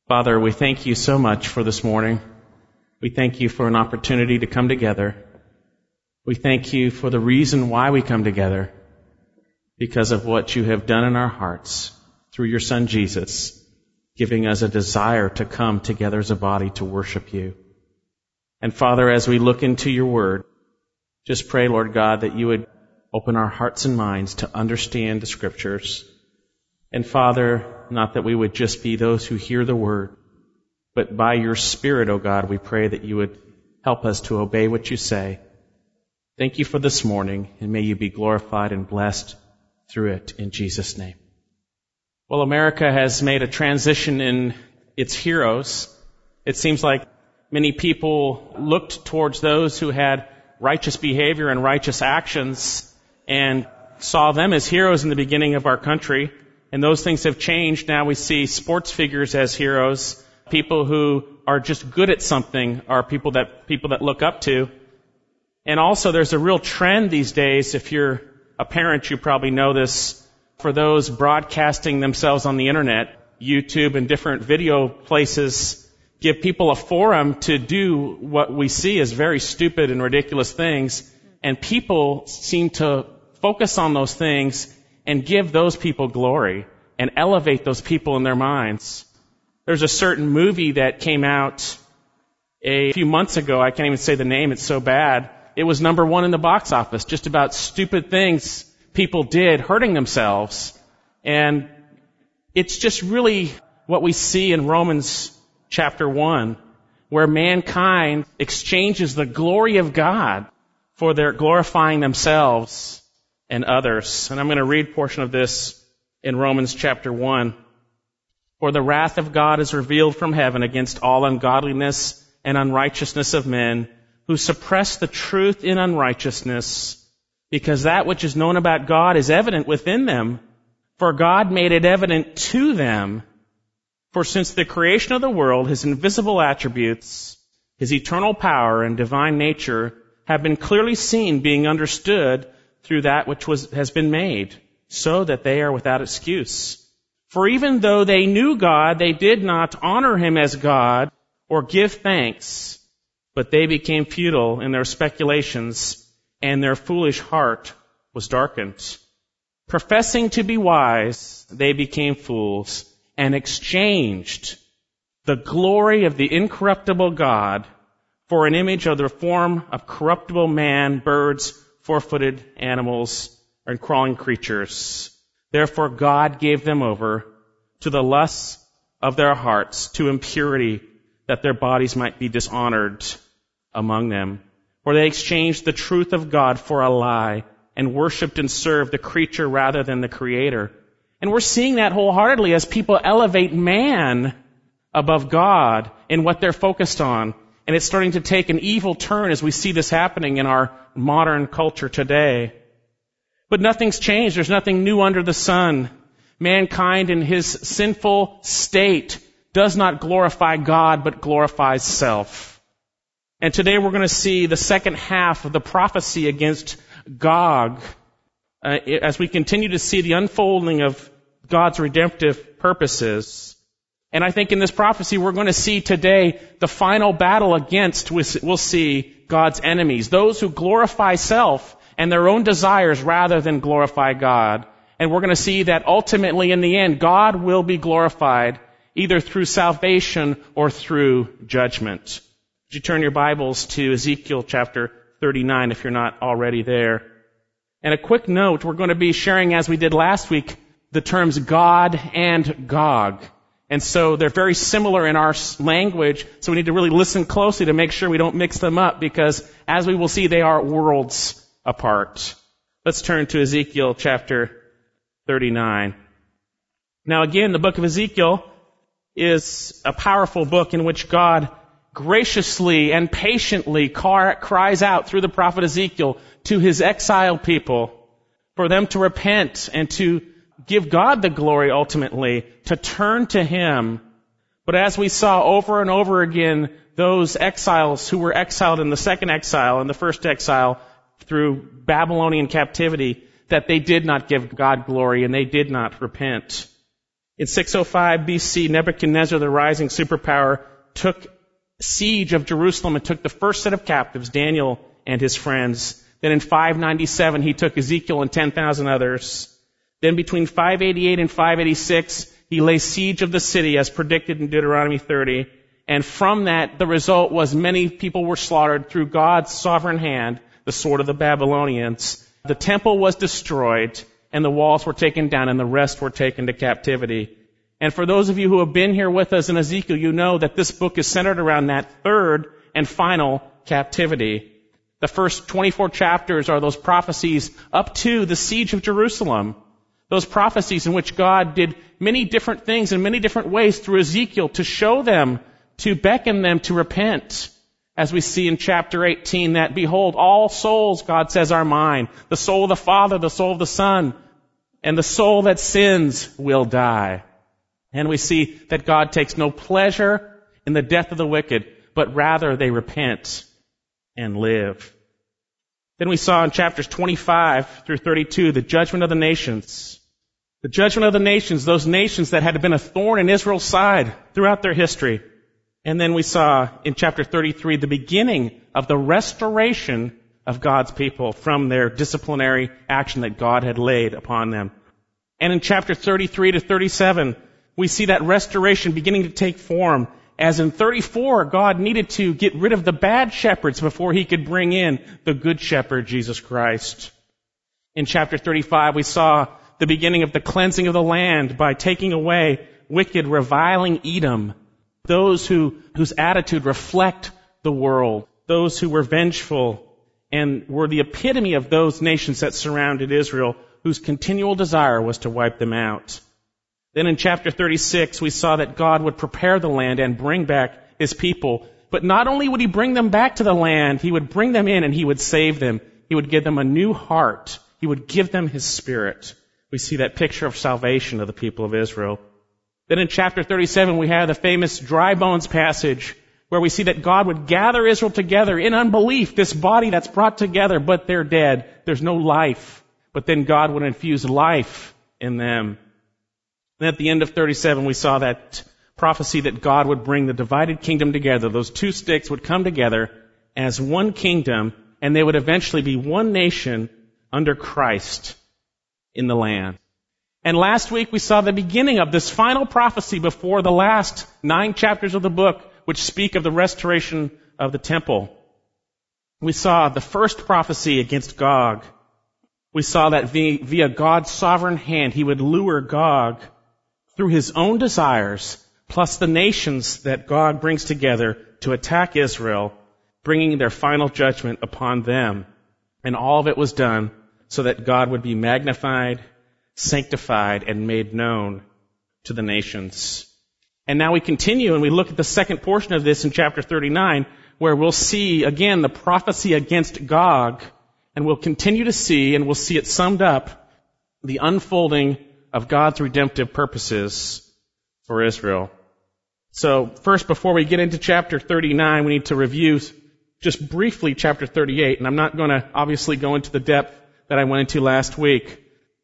Father, we thank you so much for this morning. We thank you for an opportunity to come together. We thank you for the reason why we come together, because of what you have done in our hearts through your Son Jesus, giving us a desire to come together as a body to worship you. And Father, as we look into your word, just pray, Lord God, that you would open our hearts and minds to understand the Scriptures. And Father, not that we would just be those who hear the word, but by your Spirit, O God, we pray that you would help us to obey what you say. Thank you for this morning, and may you be glorified and blessed through it in Jesus' name. Well, America has made a transition in its heroes. It seems like many people looked towards those who had righteous behavior and righteous actions and saw them as heroes in the beginning of our country. And those things have changed. Now we see sports figures as heroes. People who are just good at something are people that look up to. And also there's a real trend these days. If you're a parent, you probably know this. For those broadcasting themselves on the internet, YouTube and different video places give people a forum to do what we see as very stupid and ridiculous things. And people seem to focus on those things and give those people glory and elevate those people in their minds. There's a certain movie that came out a few months ago. I can't even say the name. It's so bad. It was number 1 in the box office, just about stupid things people did hurting themselves. And it's just really what we see in Romans chapter 1, where mankind exchanges the glory of God for their glorifying themselves and others. And I'm going to read a portion of this in Romans chapter 1. For the wrath of God is revealed from heaven against all ungodliness and unrighteousness of men, who suppress the truth in unrighteousness, because that which is known about God is evident within them, for God made it evident to them. For since the creation of the world, his invisible attributes, his eternal power and divine nature have been clearly seen, being understood through that which has been made, so that they are without excuse. For even though they knew God, they did not honor him as God or give thanks, but they became futile in their speculations, and their foolish heart was darkened. Professing to be wise, they became fools, and exchanged the glory of the incorruptible God for an image of the form of corruptible man, birds, four-footed animals, and crawling creatures. Therefore God gave them over to the lusts of their hearts, to impurity, that their bodies might be dishonored among them. For they exchanged the truth of God for a lie, and worshipped and served the creature rather than the Creator. And we're seeing that wholeheartedly as people elevate man above God in what they're focused on. And it's starting to take an evil turn as we see this happening in our modern culture today. But nothing's changed. There's nothing new under the sun. Mankind in his sinful state does not glorify God, but glorifies self. And today we're going to see the second half of the prophecy against Gog, as we continue to see the unfolding of God's redemptive purposes. And I think in this prophecy we're going to see today the final battle against, we'll see, God's enemies, those who glorify self and their own desires rather than glorify God. And we're going to see that ultimately in the end, God will be glorified either through salvation or through judgment. Would you turn your Bibles to Ezekiel chapter 39 if you're not already there? And a quick note, we're going to be sharing, as we did last week, the terms God and Gog. And so they're very similar in our language, so we need to really listen closely to make sure we don't mix them up, because as we will see, they are worlds apart. Let's turn to Ezekiel chapter 39. Now again, the book of Ezekiel is a powerful book in which God graciously and patiently cries out through the prophet Ezekiel to his exiled people for them to repent and to give God the glory ultimately, to turn to him. But as we saw over and over again, those exiles who were exiled in the second exile and the first exile through Babylonian captivity, that they did not give God glory and they did not repent. In 605 BC, Nebuchadnezzar, the rising superpower, took siege of Jerusalem and took the first set of captives, Daniel and his friends. Then in 597, he took Ezekiel and 10,000 others. Then between 588 and 586, he laid siege of the city as predicted in Deuteronomy 30. And from that, the result was many people were slaughtered through God's sovereign hand, the sword of the Babylonians. The temple was destroyed, and the walls were taken down, and the rest were taken to captivity. And for those of you who have been here with us in Ezekiel, you know that this book is centered around that third and final captivity. The first 24 chapters are those prophecies up to the siege of Jerusalem. Those prophecies in which God did many different things in many different ways through Ezekiel to show them, to beckon them to repent. As we see in chapter 18 that, behold, all souls, God says, are mine. The soul of the Father, the soul of the Son, and the soul that sins will die. And we see that God takes no pleasure in the death of the wicked, but rather they repent and live. Then we saw in chapters 25 through 32 the judgment of the nations. The judgment of the nations, those nations that had been a thorn in Israel's side throughout their history. And then we saw in chapter 33 the beginning of the restoration of God's people from their disciplinary action that God had laid upon them. And in chapter 33 to 37, we see that restoration beginning to take form. As in 34, God needed to get rid of the bad shepherds before he could bring in the good shepherd, Jesus Christ. In chapter 35, we saw the beginning of the cleansing of the land by taking away wicked, reviling Edom, those whose attitude reflect the world, those who were vengeful and were the epitome of those nations that surrounded Israel, whose continual desire was to wipe them out. Then in chapter 36, we saw that God would prepare the land and bring back his people. But not only would he bring them back to the land, he would bring them in and he would save them. He would give them a new heart. He would give them his Spirit. We see that picture of salvation of the people of Israel. Then in chapter 37, we have the famous dry bones passage where we see that God would gather Israel together in unbelief, this body that's brought together, but they're dead. There's no life. But then God would infuse life in them. And at the end of 37, we saw that prophecy that God would bring the divided kingdom together. Those two sticks would come together as one kingdom, and they would eventually be one nation under Christ in the land. And last week we saw the beginning of this final prophecy before the last 9 chapters of the book, which speak of the restoration of the temple. We saw the first prophecy against Gog. We saw that via God's sovereign hand, he would lure Gog through his own desires, plus the nations that Gog brings together to attack Israel, bringing their final judgment upon them. And all of it was done so that God would be magnified, sanctified, and made known to the nations. And now we continue and we look at the second portion of this in chapter 39, where we'll see again the prophecy against Gog, and we'll continue to see, and we'll see it summed up, the unfolding of God's redemptive purposes for Israel. So first, before we get into chapter 39, we need to review just briefly chapter 38, and I'm not going to obviously go into the depth that I went into last week.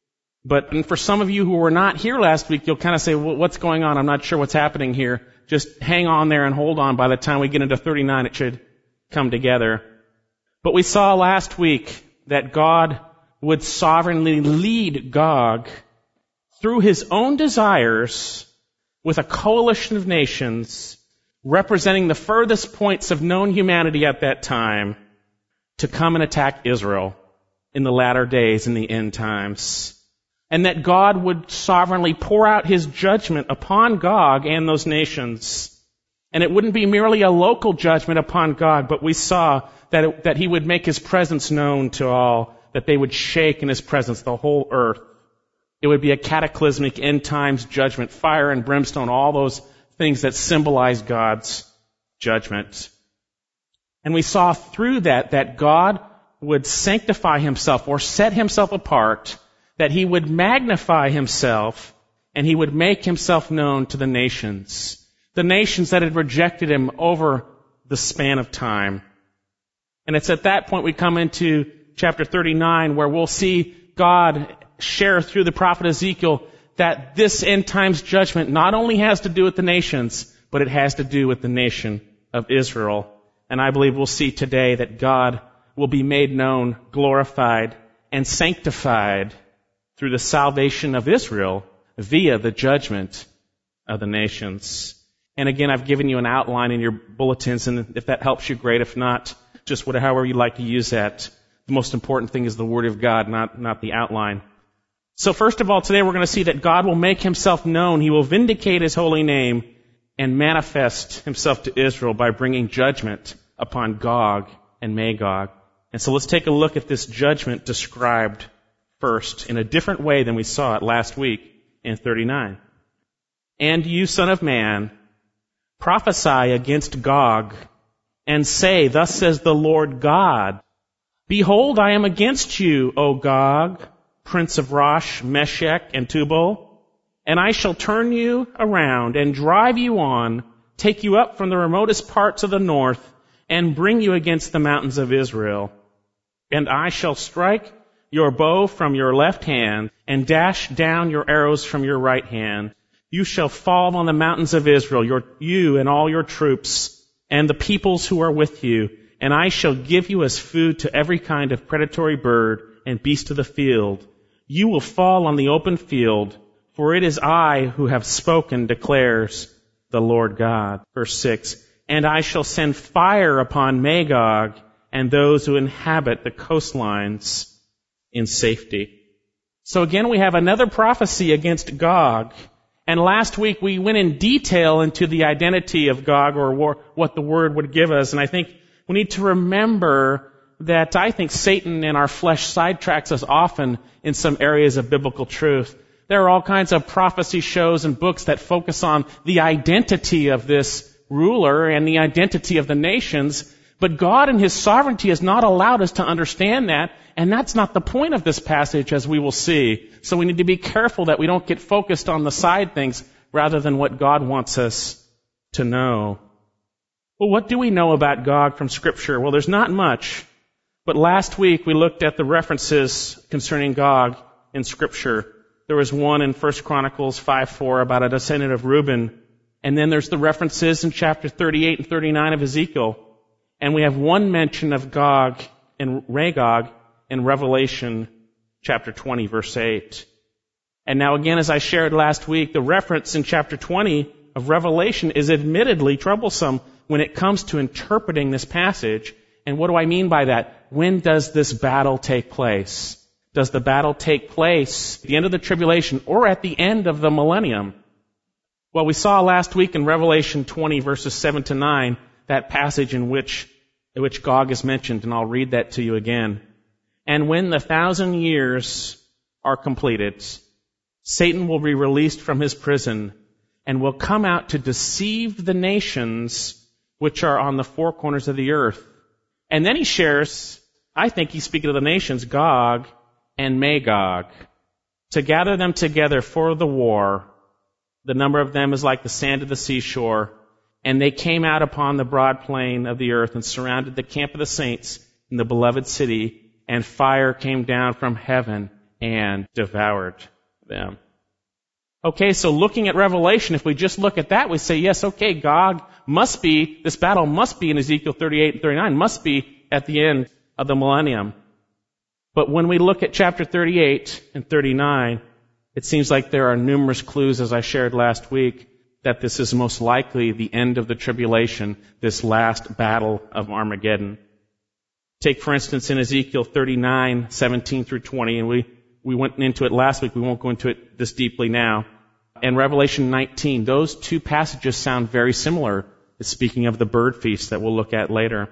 But for some of you who were not here last week, you'll kind of say, well, what's going on? I'm not sure what's happening here. Just hang on there and hold on. By the time we get into 39, it should come together. But we saw last week that God would sovereignly lead Gog through his own desires with a coalition of nations representing the furthest points of known humanity at that time to come and attack Israel in the latter days, in the end times. And that God would sovereignly pour out his judgment upon Gog and those nations. And it wouldn't be merely a local judgment upon Gog, but we saw that he would make his presence known to all, that they would shake in his presence the whole earth. It would be a cataclysmic end times judgment, fire and brimstone, all those things that symbolize God's judgment. And we saw through that God would sanctify himself or set himself apart, that he would magnify himself and he would make himself known to the nations that had rejected him over the span of time. And it's at that point we come into chapter 39 where we'll see God share through the prophet Ezekiel that this end times judgment not only has to do with the nations, but it has to do with the nation of Israel. And I believe we'll see today that God will be made known, glorified, and sanctified through the salvation of Israel via the judgment of the nations. And again, I've given you an outline in your bulletins, and if that helps you, great. If not, just however you like to use that. The most important thing is the Word of God, not the outline. So first of all, today we're going to see that God will make Himself known. He will vindicate His holy name and manifest Himself to Israel by bringing judgment upon Gog and Magog. And so let's take a look at this judgment described first in a different way than we saw it last week in 39. And you, son of man, prophesy against Gog, and say, Thus says the Lord God, Behold, I am against you, O Gog, prince of Rosh, Meshech, and Tubal, and I shall turn you around and drive you on, take you up from the remotest parts of the north, and bring you against the mountains of Israel. And I shall strike your bow from your left hand, and dash down your arrows from your right hand. You shall fall on the mountains of Israel, you and all your troops, and the peoples who are with you, and I shall give you as food to every kind of predatory bird and beast of the field. You will fall on the open field, for it is I who have spoken, declares the Lord God. Verse 6, And I shall send fire upon Magog and those who inhabit the coastlines in safety. So again, we have another prophecy against Gog. And last week we went in detail into the identity of Gog, or what the word would give us. And I think we need to remember that I think Satan in our flesh sidetracks us often in some areas of biblical truth. There are all kinds of prophecy shows and books that focus on the identity of this ruler and the identity of the nations. But God in His sovereignty has not allowed us to understand that, and that's not the point of this passage, as we will see. So we need to be careful that we don't get focused on the side things rather than what God wants us to know. Well, what do we know about Gog from Scripture? Well, there's not much. But last week we looked at the references concerning Gog in Scripture. There was one in 1 Chronicles 5:4 about a descendant of Reuben. And then there's the references in chapter 38 and 39 of Ezekiel. And we have one mention of Gog and Magog in Revelation chapter 20, verse 8. And now again, as I shared last week, the reference in chapter 20 of Revelation is admittedly troublesome when it comes to interpreting this passage. And what do I mean by that? When does this battle take place? Does the battle take place at the end of the tribulation or at the end of the millennium? Well, we saw last week in Revelation 20, verses 7 to 9, that passage in which Gog is mentioned, and I'll read that to you again. And when the 1,000 years are completed, Satan will be released from his prison and will come out to deceive the nations which are on the four corners of the earth. And then he shares, I think he's speaking of the nations, Gog and Magog, to gather them together for the war. The number of them is like the sand of the seashore. And they came out upon the broad plain of the earth and surrounded the camp of the saints in the beloved city, and fire came down from heaven and devoured them. Okay, so looking at Revelation, if we just look at that, we say, yes, okay, Gog must be, this battle must be in Ezekiel 38 and 39, must be at the end of the millennium. But when we look at chapter 38 and 39, it seems like there are numerous clues, as I shared last week, that this is most likely the end of the tribulation, this last battle of Armageddon. Take, for instance, in Ezekiel 39, 17 through 20, and we went into it last week. We won't go into it this deeply now. And Revelation 19, those two passages sound very similar. It's speaking of the bird feast that we'll look at later.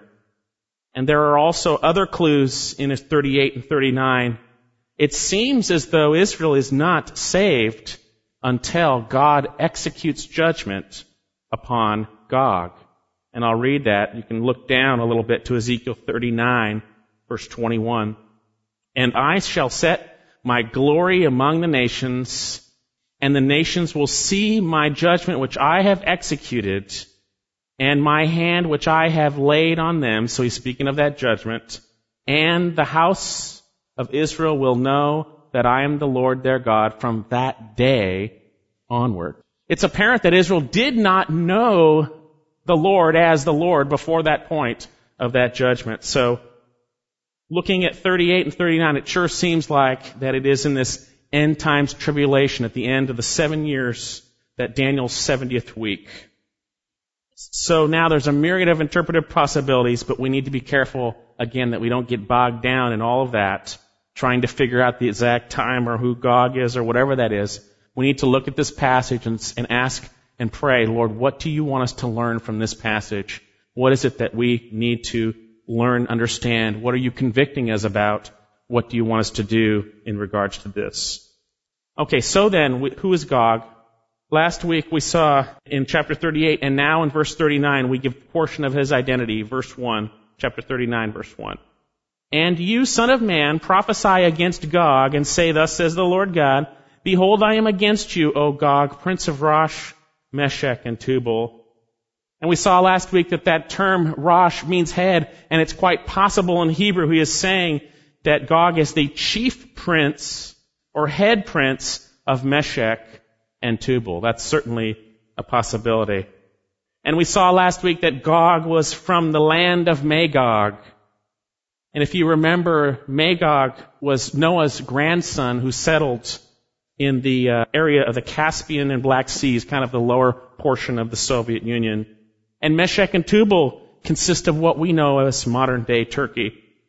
And there are also other clues in 38 and 39. It seems as though Israel is not saved until God executes judgment upon Gog. And I'll read that. You can look down a little bit to Ezekiel 39, verse 21. And I shall set my glory among the nations, and the nations will see my judgment which I have executed, and my hand which I have laid on them. So he's speaking of that judgment. And the house of Israel will know that I am the Lord their God from that day onward. It's apparent that Israel did not know the Lord as the Lord before that point of that judgment. So, looking at 38 and 39, it sure seems like that it is in this end times tribulation at the end of the 7 years, that Daniel's 70th week. So now there's a myriad of interpretive possibilities, but we need to be careful, again, that we don't get bogged down in all of that, trying to figure out the exact time or who Gog is or whatever that is. We need to look at this passage and ask and pray, Lord, what do you want us to learn from this passage? What is it that we need to learn, understand? What are you convicting us about? What do you want us to do in regards to this? Okay, so then, who is Gog? Last week we saw in chapter 38, and now in verse 39, we give a portion of his identity. Verse 1, chapter 39, verse 1. And you, son of man, prophesy against Gog, and say, Thus says the Lord God, Behold, I am against you, O Gog, prince of Rosh, Meshech, and Tubal. And we saw last week that term Rosh means head, and it's quite possible in Hebrew he is saying that Gog is the chief prince or head prince of Meshech and Tubal. That's certainly a possibility. And we saw last week that Gog was from the land of Magog. And if you remember, Magog was Noah's grandson who settled in the area of the Caspian and Black Seas, kind of the lower portion of the Soviet Union. And Meshech and Tubal consist of what we know as modern-day Turkey.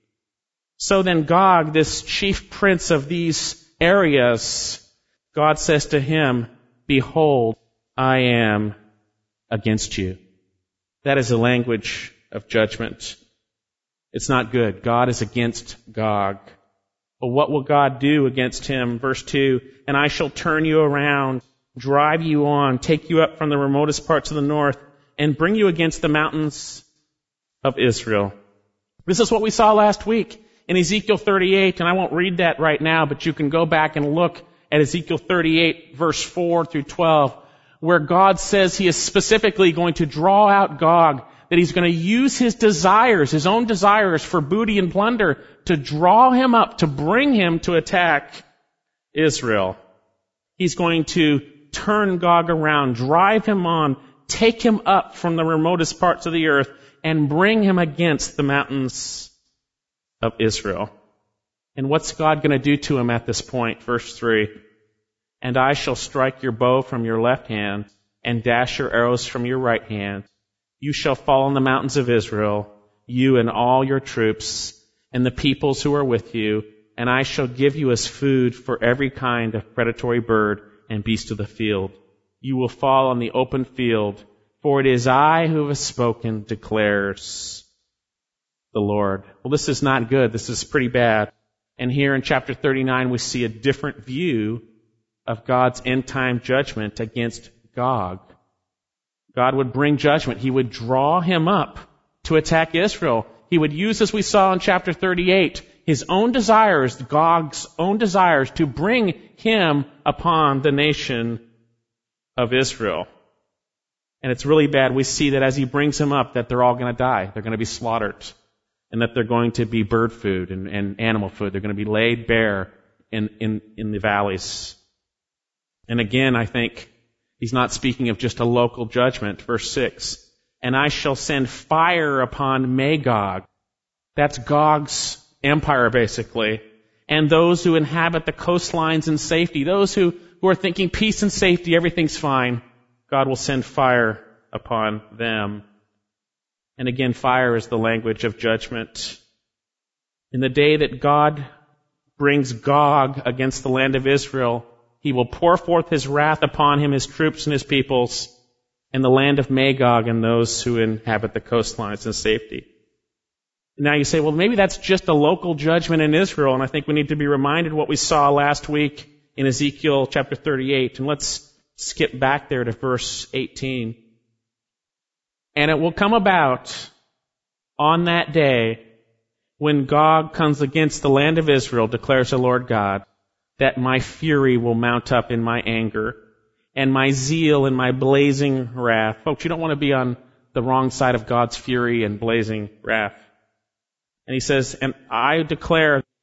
So then Gog, this chief prince of these areas, God says to him, Behold, I am against you. That is a language of judgment. It's not good. God is against Gog. But what will God do against him? Verse 2, And I shall turn you around, drive you on, take you up from the remotest parts of the north, and bring you against the mountains of Israel. This is what we saw last week in Ezekiel 38, and I won't read that right now, but you can go back and look at Ezekiel 38, verse 4 through 12, where God says he is specifically going to draw out Gog, that he's going to use his desires, his own desires for booty and plunder, to draw him up, to bring him to attack Israel. He's going to turn Gog around, drive him on, take him up from the remotest parts of the earth, and bring him against the mountains of Israel. And what's God going to do to him at this point? Verse 3, And I shall strike your bow from your left hand, and dash your arrows from your right hand. You shall fall on the mountains of Israel, you and all your troops, and the peoples who are with you, and I shall give you as food for every kind of predatory bird and beast of the field. You will fall on the open field, for it is I who have spoken, declares the Lord. Well, this is not good. This is pretty bad. And here in chapter 39, we see a different view of God's end-time judgment against Gog. God would bring judgment. He would draw him up to attack Israel. He would use, as we saw in chapter 38, his own desires, Gog's own desires, to bring him upon the nation of Israel. And it's really bad. We see that as he brings him up, that they're all going to die. They're going to be slaughtered. And that they're going to be bird food and animal food. They're going to be laid bare in the valleys. And again, I think he's not speaking of just a local judgment. Verse 6, And I shall send fire upon Magog. That's Gog's empire, basically. And those who inhabit the coastlines in safety, those who are thinking peace and safety, everything's fine, God will send fire upon them. And again, fire is the language of judgment. In the day that God brings Gog against the land of Israel, he will pour forth his wrath upon him, his troops and his peoples, and the land of Magog and those who inhabit the coastlines in safety. Now you say, well, maybe that's just a local judgment in Israel, and I think we need to be reminded what we saw last week in Ezekiel chapter 38. And let's skip back there to verse 18. And it will come about on that day when Gog comes against the land of Israel, declares the Lord God, that my fury will mount up in my anger, and my zeal and my blazing wrath. Folks, you don't want to be on the wrong side of God's fury and blazing wrath. And he says, And I declare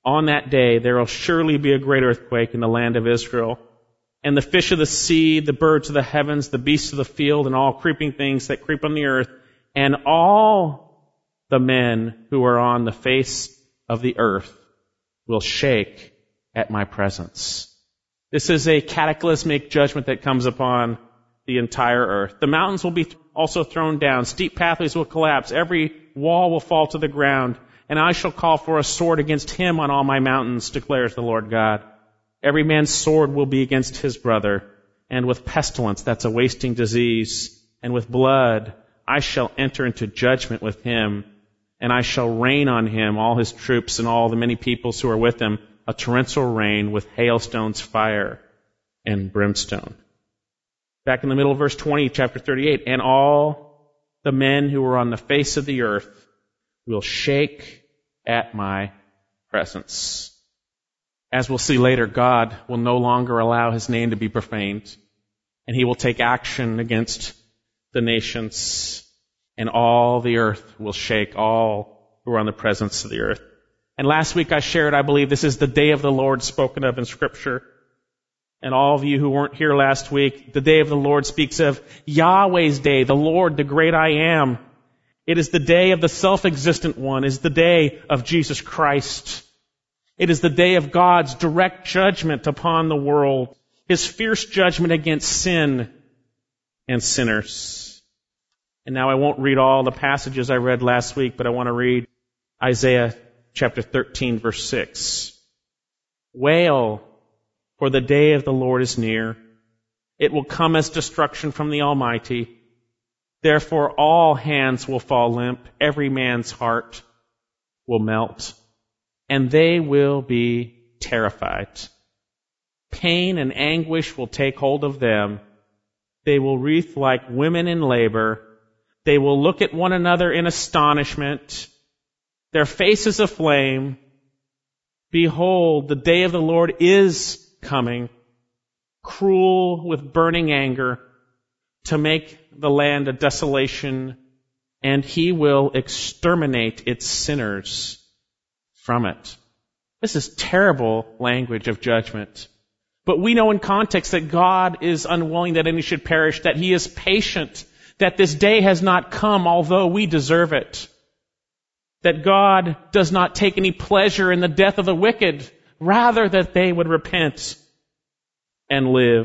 On that day there will surely be a great earthquake in the land of Israel. And the fish of the sea, the birds of the heavens, the beasts of the field, and all creeping things that creep on the earth, and all the men who are on the face of the earth will shake at my presence. This is a cataclysmic judgment that comes upon the entire earth. The mountains will be also thrown down. Steep pathways will collapse. Every wall will fall to the ground. And I shall call for a sword against him on all my mountains, declares the Lord God. Every man's sword will be against his brother. And with pestilence, that's a wasting disease, and with blood, I shall enter into judgment with him. And I shall rain on him, all his troops, and all the many peoples who are with him, a torrential rain with hailstones, fire, and brimstone. Back in the middle of verse 20, chapter 38, and all the men who are on the face of the earth will shake at my presence. As we'll see later, God will no longer allow his name to be profaned, and he will take action against the nations, and all the earth will shake, all who are on the presence of the earth. And last week I shared, I believe this is the day of the Lord spoken of in Scripture. And all of you who weren't here last week, the day of the Lord speaks of Yahweh's day, the Lord, the great I am. It is the day of the self-existent one. It is the day of Jesus Christ. It is the day of God's direct judgment upon the world, his fierce judgment against sin and sinners. And now I won't read all the passages I read last week, but I want to read Isaiah chapter 13, verse 6. Wail, for the day of the Lord is near. It will come as destruction from the Almighty. Therefore all hands will fall limp, every man's heart will melt, and they will be terrified. Pain and anguish will take hold of them. They will writhe like women in labor. They will look at one another in astonishment, their faces aflame. Behold, the day of the Lord is coming, cruel with burning anger, to make the land a desolation, and he will exterminate its sinners from it. This is terrible language of judgment. But we know in context that God is unwilling that any should perish, that he is patient, that this day has not come although we deserve it. That God does not take any pleasure in the death of the wicked, rather that they would repent and live.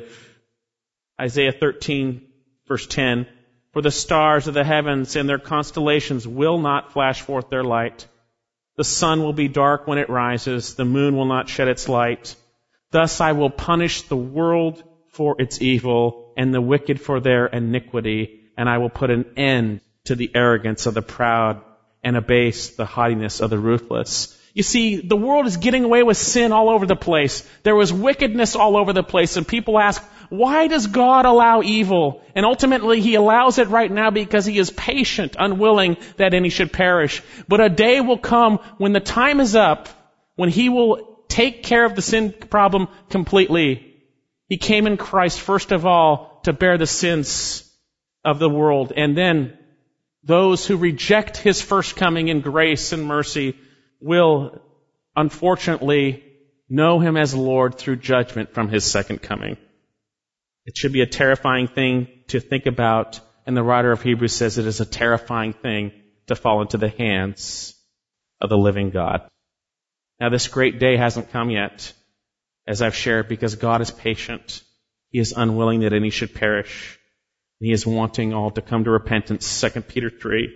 Isaiah 13, verse 10, for the stars of the heavens and their constellations will not flash forth their light. The sun will be dark when it rises. The moon will not shed its light. Thus I will punish the world for its evil and the wicked for their iniquity, and I will put an end to the arrogance of the proud and abase the haughtiness of the ruthless. You see, the world is getting away with sin all over the place. There was wickedness all over the place, and people ask, why does God allow evil? And ultimately, he allows it right now because he is patient, unwilling that any should perish. But a day will come when the time is up, when he will take care of the sin problem completely. He came in Christ, first of all, to bear the sins of the world. And then those who reject his first coming in grace and mercy will, unfortunately, know him as Lord through judgment from his second coming. It should be a terrifying thing to think about, and the writer of Hebrews says it is a terrifying thing to fall into the hands of the living God. Now, this great day hasn't come yet, as I've shared, because God is patient. He is unwilling that any should perish. He is wanting all to come to repentance, 2 Peter 3.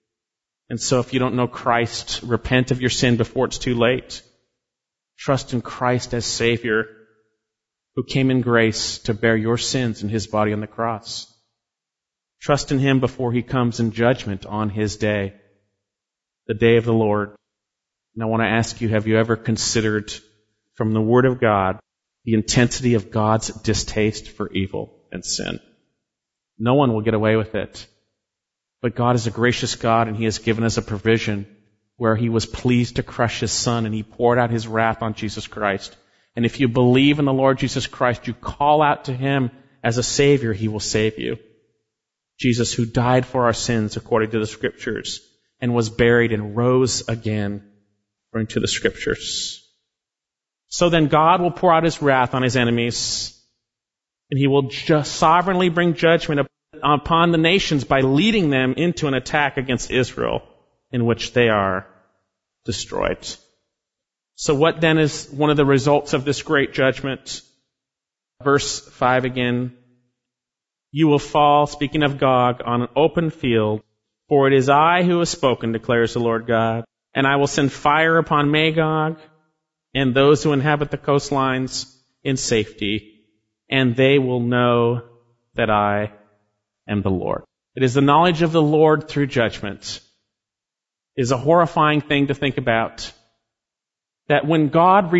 And so if you don't know Christ, repent of your sin before it's too late. Trust in Christ as Savior, who came in grace to bear your sins in his body on the cross. Trust in him before he comes in judgment on his day, the day of the Lord. And I want to ask you, have you ever considered from the Word of God the intensity of God's distaste for evil and sin? No one will get away with it. But God is a gracious God, and he has given us a provision where he was pleased to crush his Son, and he poured out his wrath on Jesus Christ. And if you believe in the Lord Jesus Christ, you call out to him as a Savior, he will save you. Jesus, who died for our sins according to the Scriptures, and was buried and rose again according to the Scriptures. So then God will pour out his wrath on his enemies, and he will just sovereignly bring judgment upon the nations by leading them into an attack against Israel, in which they are destroyed. So what then is one of the results of this great judgment? Verse 5 again. You will fall, speaking of Gog, on an open field, for it is I who have spoken, declares the Lord God. And I will send fire upon Magog and those who inhabit the coastlines in safety, and they will know that I am the Lord. It is the knowledge of the Lord through judgment. It is a horrifying thing to think about. That when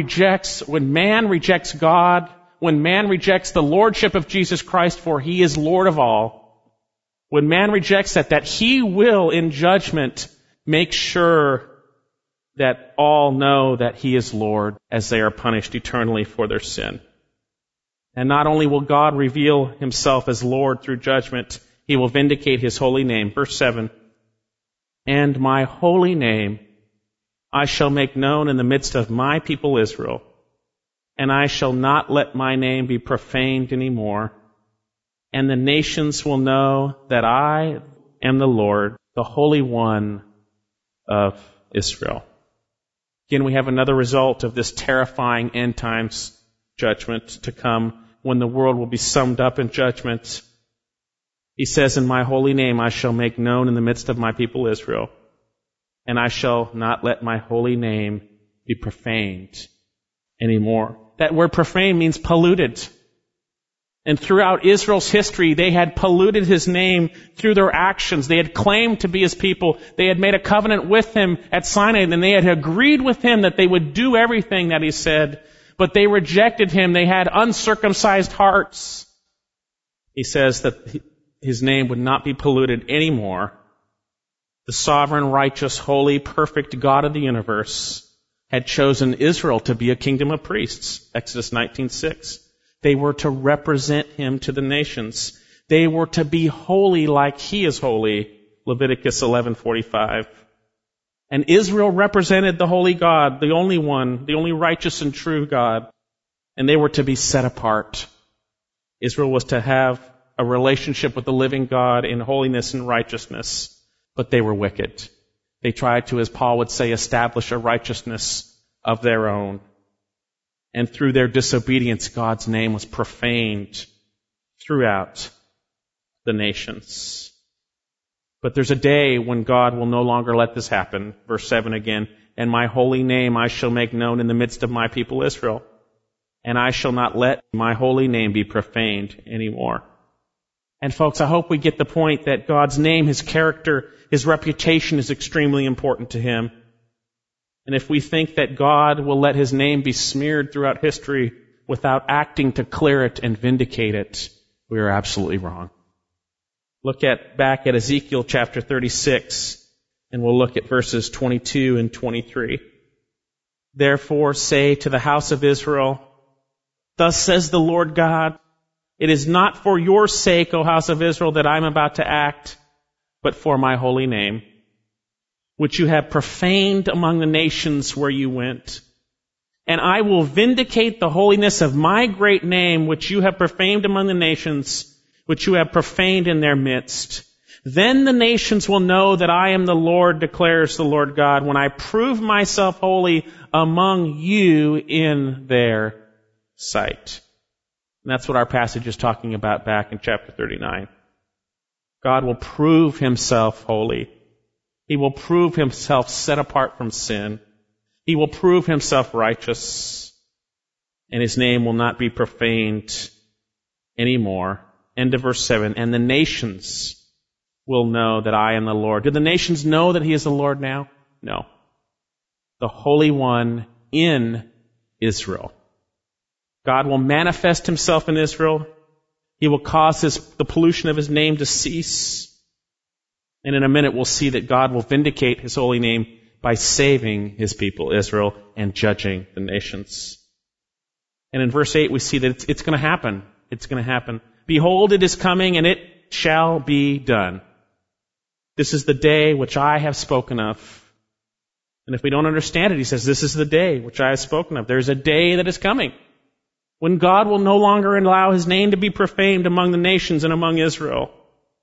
man rejects God, when man rejects the lordship of Jesus Christ, for he is Lord of all, when man rejects that he will in judgment make sure that all know that he is Lord as they are punished eternally for their sin. And not only will God reveal himself as Lord through judgment, he will vindicate his holy name. Verse 7, and my holy name I shall make known in the midst of my people Israel, and I shall not let my name be profaned anymore. And the nations will know that I am the Lord, the Holy One of Israel. Again, we have another result of this terrifying end times judgment to come when the world will be summed up in judgment. He says, in my holy name I shall make known in the midst of my people Israel, and I shall not let my holy name be profaned anymore. That word profane means polluted. And throughout Israel's history, they had polluted his name through their actions. They had claimed to be his people. They had made a covenant with him at Sinai, and they had agreed with him that they would do everything that he said. But they rejected him. They had uncircumcised hearts. He says that his name would not be polluted anymore. The sovereign, righteous, holy, perfect God of the universe had chosen Israel to be a kingdom of priests. Exodus 19:6. They were to represent him to the nations. They were to be holy like he is holy. Leviticus 11:45. And Israel represented the holy God, the only one, the only righteous and true God. And they were to be set apart. Israel was to have a relationship with the living God in holiness and righteousness. But they were wicked. They tried to, as Paul would say, establish a righteousness of their own. And through their disobedience, God's name was profaned throughout the nations. But there's a day when God will no longer let this happen. Verse 7 again, and my holy name I shall make known in the midst of my people Israel, and I shall not let my holy name be profaned anymore. And folks, I hope we get the point that God's name, his character, his reputation is extremely important to him. And if we think that God will let his name be smeared throughout history without acting to clear it and vindicate it, we are absolutely wrong. Look back at Ezekiel chapter 36, and we'll look at verses 22 and 23. Therefore say to the house of Israel, thus says the Lord God, it is not for your sake, O house of Israel, that I am about to act, but for my holy name, which you have profaned among the nations where you went. And I will vindicate the holiness of my great name, which you have profaned among the nations, which you have profaned in their midst. Then the nations will know that I am the Lord, declares the Lord God, when I prove myself holy among you in their sight. And that's what our passage is talking about back in chapter 39. God will prove himself holy. He will prove himself set apart from sin. He will prove himself righteous. And his name will not be profaned anymore. End of verse 7. And the nations will know that I am the Lord. Do the nations know that he is the Lord now? No. The Holy One in Israel. God will manifest himself in Israel. He will cause the pollution of his name to cease. And in a minute we'll see that God will vindicate his holy name by saving his people Israel and judging the nations. And in verse 8 we see that it's going to happen. It's going to happen. Behold, it is coming, and it shall be done. This is the day which I have spoken of. And if we don't understand it, he says, this is the day which I have spoken of. There's a day that is coming when God will no longer allow his name to be profaned among the nations and among Israel.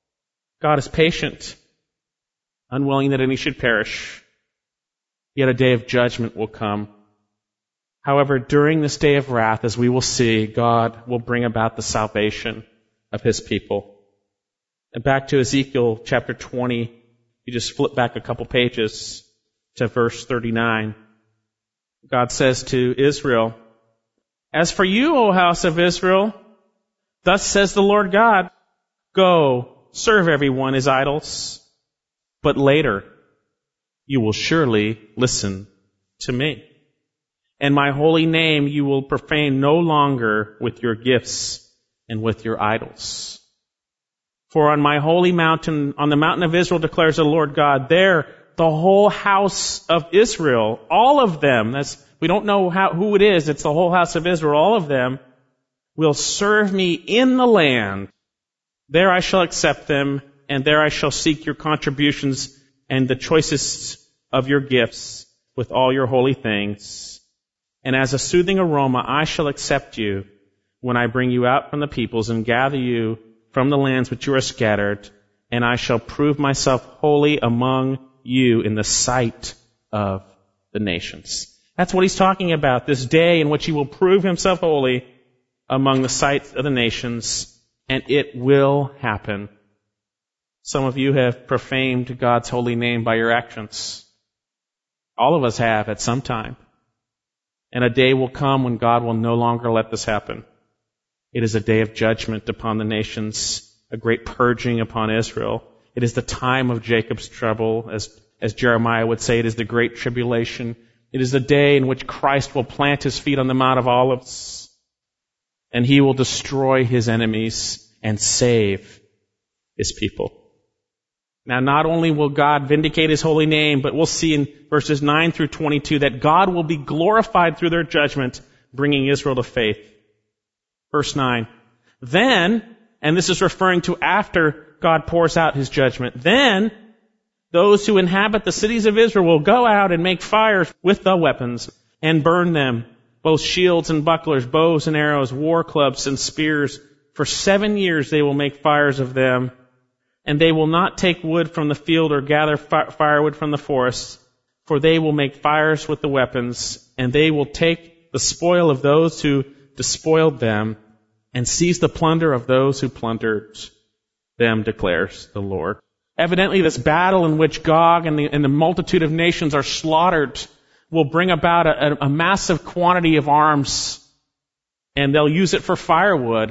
God is patient, unwilling that any should perish. Yet a day of judgment will come. However, during this day of wrath, as we will see, God will bring about the salvation of his people. And back to Ezekiel chapter 20, you just flip back a couple pages to verse 39. God says to Israel, "As for you, O house of Israel, thus says the Lord God, go, serve everyone his idols, but later you will surely listen to me. And my holy name you will profane no longer with your gifts and with your idols. For on my holy mountain, on the mountain of Israel, declares the Lord God, there the whole house of Israel, all of them, we don't know who it is, it's the whole house of Israel, all of them, will serve me in the land. There I shall accept them, and there I shall seek your contributions and the choicest of your gifts with all your holy things. And as a soothing aroma I shall accept you when I bring you out from the peoples and gather you from the lands which you are scattered, and I shall prove myself holy among you in the sight of the nations." That's what he's talking about, this day in which he will prove himself holy among the sight of the nations, and it will happen. Some of you have profaned God's holy name by your actions. All of us have at some time. And a day will come when God will no longer let this happen. It is a day of judgment upon the nations, a great purging upon Israel. It is the time of Jacob's trouble. As Jeremiah would say, it is the great tribulation. It is the day in which Christ will plant his feet on the Mount of Olives, and he will destroy his enemies and save his people. Now, not only will God vindicate his holy name, but we'll see in verses 9 through 22 that God will be glorified through their judgment, bringing Israel to faith. Verse 9, then, and this is referring to after God pours out his judgment, then those who inhabit the cities of Israel will go out and make fires with the weapons and burn them, both shields and bucklers, bows and arrows, war clubs and spears. For 7 years they will make fires of them, and they will not take wood from the field or gather firewood from the forest, for they will make fires with the weapons, and they will take the spoil of those who despoiled them, and seize the plunder of those who plundered them, declares the Lord. Evidently, this battle in which Gog and the multitude of nations are slaughtered will bring about a massive quantity of arms, and they'll use it for firewood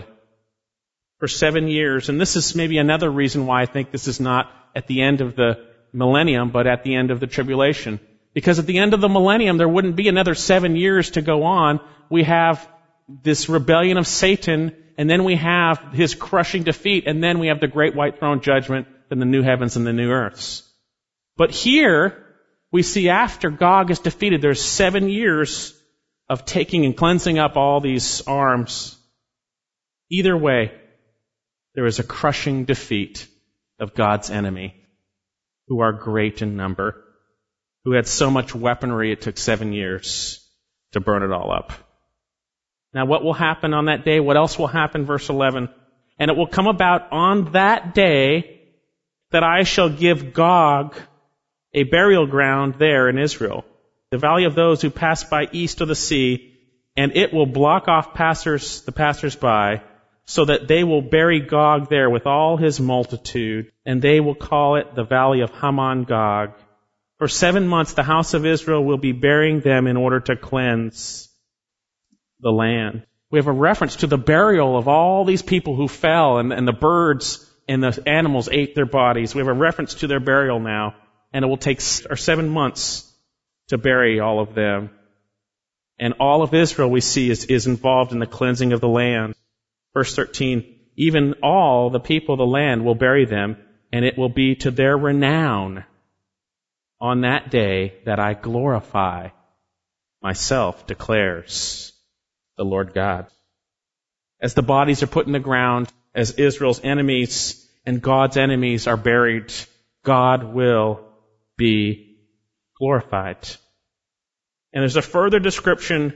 for 7 years. And this is maybe another reason why I think this is not at the end of the millennium, but at the end of the tribulation. Because at the end of the millennium, there wouldn't be another 7 years to go on. We have this rebellion of Satan, and then we have his crushing defeat, and then we have the great white throne judgment and the new heavens and the new earths. But here, we see after Gog is defeated, there's 7 years of taking and cleansing up all these arms. Either way, there is a crushing defeat of God's enemy, who are great in number, who had so much weaponry it took 7 years to burn it all up. Now, what will happen on that day? What else will happen? Verse 11. And it will come about on that day that I shall give Gog a burial ground there in Israel, the valley of those who pass by east of the sea, and it will block off the passers-by, so that they will bury Gog there with all his multitude, and they will call it the valley of Hamon Gog. For 7 months the house of Israel will be burying them in order to cleanse the land. We have a reference to the burial of all these people who fell, and the birds and the animals ate their bodies. We have a reference to their burial now, and it will take 7 months to bury all of them. And all of Israel, we see, is involved in the cleansing of the land. Verse 13, even all the people of the land will bury them, and it will be to their renown on that day that I glorify myself, declares the Lord God. As the bodies are put in the ground, as Israel's enemies and God's enemies are buried, God will be glorified. And there's a further description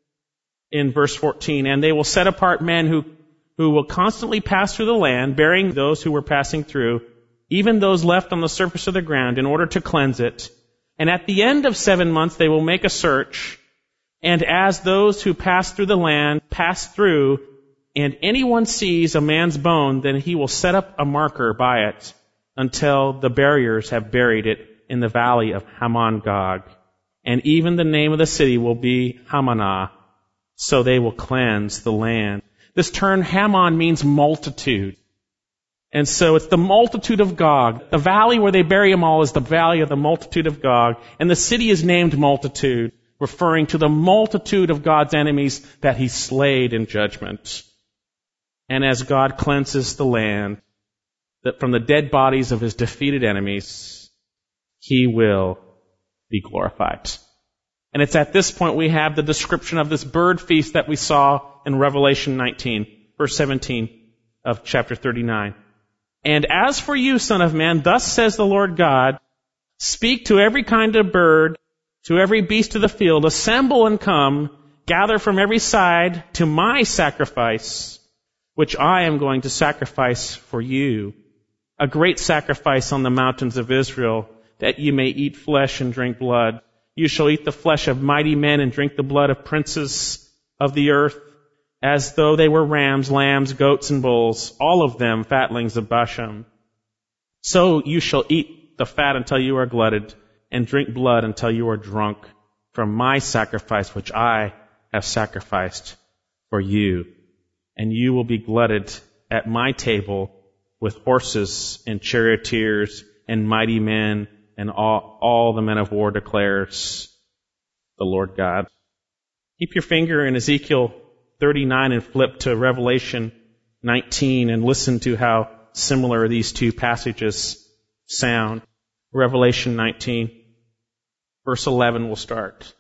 in verse 14. And they will set apart men who will constantly pass through the land, burying those who were passing through, even those left on the surface of the ground, in order to cleanse it. And at the end of 7 months they will make a search. And as those who pass through the land pass through, and anyone sees a man's bone, then he will set up a marker by it until the buriers have buried it in the valley of Hamon Gog. And even the name of the city will be Hamanah, so they will cleanse the land. This term Hamon means multitude. And so it's the multitude of Gog. The valley where they bury them all is the valley of the multitude of Gog. And the city is named Multitude, referring to the multitude of God's enemies that he slayed in judgment. And as God cleanses the land that from the dead bodies of his defeated enemies, he will be glorified. And it's at this point we have the description of this bird feast that we saw in Revelation 19, verse 17 of chapter 39. And as for you, Son of Man, thus says the Lord God, speak to every kind of bird, to every beast of the field, assemble and come, gather from every side to my sacrifice, which I am going to sacrifice for you. A great sacrifice on the mountains of Israel, that you may eat flesh and drink blood. You shall eat the flesh of mighty men and drink the blood of princes of the earth, as though they were rams, lambs, goats, and bulls, all of them fatlings of Bashan. So you shall eat the fat until you are glutted, and drink blood until you are drunk, from my sacrifice which I have sacrificed for you. And you will be glutted at my table with horses and charioteers and mighty men and all the men of war, declares the Lord God. Keep your finger in Ezekiel 39 and flip to Revelation 19 and listen to how similar these two passages sound. Revelation 19, verse 11 will start.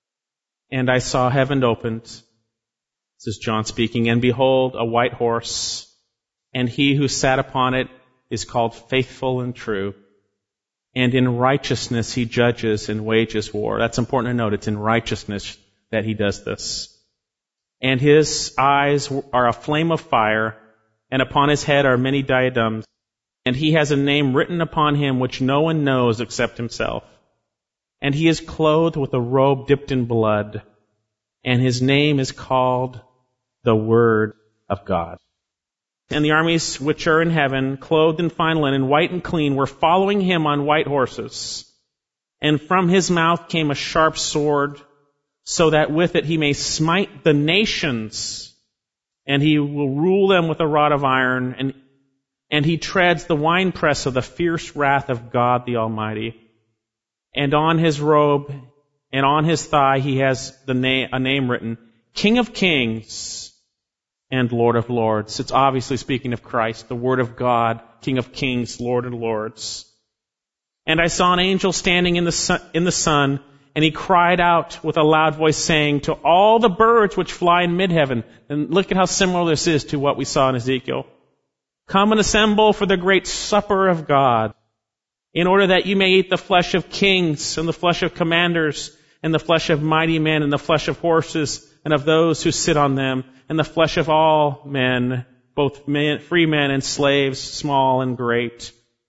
And I saw heaven opened. This is John speaking. And behold, a white horse, and he who sat upon it is called Faithful and True. And in righteousness he judges and wages war. That's important to note. It's in righteousness that he does this. And his eyes are a flame of fire, and upon his head are many diadems. And he has a name written upon him which no one knows except himself. And he is clothed with a robe dipped in blood, and his name is called the Word of God. And the armies which are in heaven, clothed in fine linen, white and clean, were following him on white horses. And from his mouth came a sharp sword, so that with it he may smite the nations, and he will rule them with a rod of iron, and he treads the winepress of the fierce wrath of God the Almighty. And on his robe and on his thigh he has a name written, King of Kings and Lord of Lords. It's obviously speaking of Christ, the Word of God, King of Kings, Lord of Lords. And I saw an angel standing in the sun, and he cried out with a loud voice, saying to all the birds which fly in mid-heaven, and look at how similar this is to what we saw in Ezekiel, come and assemble for the great supper of God, in order that you may eat the flesh of kings, and the flesh of commanders, and the flesh of mighty men, and the flesh of horses, and of those who sit on them, and the flesh of all men, both men, free men and slaves, small and great.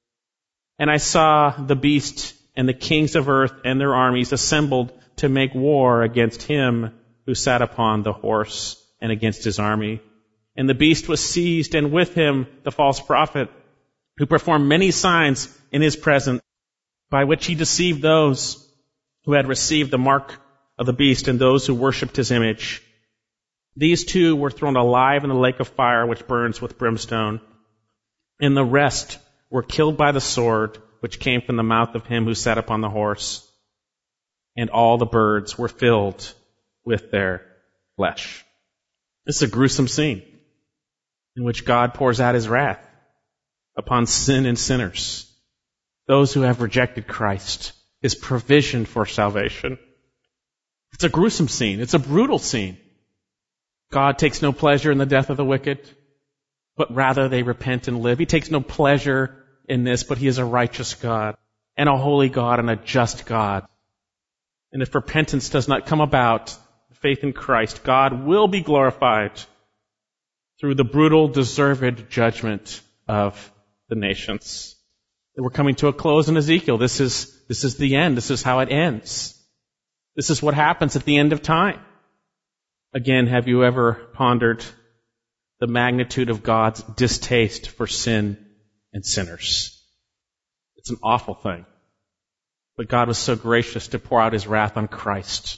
And I saw the beast and the kings of earth and their armies assembled to make war against him who sat upon the horse and against his army. And the beast was seized, and with him the false prophet, who performed many signs in his presence, by which he deceived those who had received the mark of the beast and those who worshipped his image. These two were thrown alive in the lake of fire which burns with brimstone. And the rest were killed by the sword which came from the mouth of him who sat upon the horse. And all the birds were filled with their flesh. This is a gruesome scene in which God pours out his wrath upon sin and sinners, those who have rejected Christ, his provision for salvation. It's a gruesome scene. It's a brutal scene. God takes no pleasure in the death of the wicked, but rather they repent and live. He takes no pleasure in this, but he is a righteous God and a holy God and a just God. And if repentance does not come about, faith in Christ, God will be glorified through the brutal, deserved judgment of the nations. We're coming to a close in Ezekiel. This is the end. This is how it ends. This is what happens at the end of time. Again, have you ever pondered the magnitude of God's distaste for sin and sinners? It's an awful thing. But God was so gracious to pour out His wrath on Christ,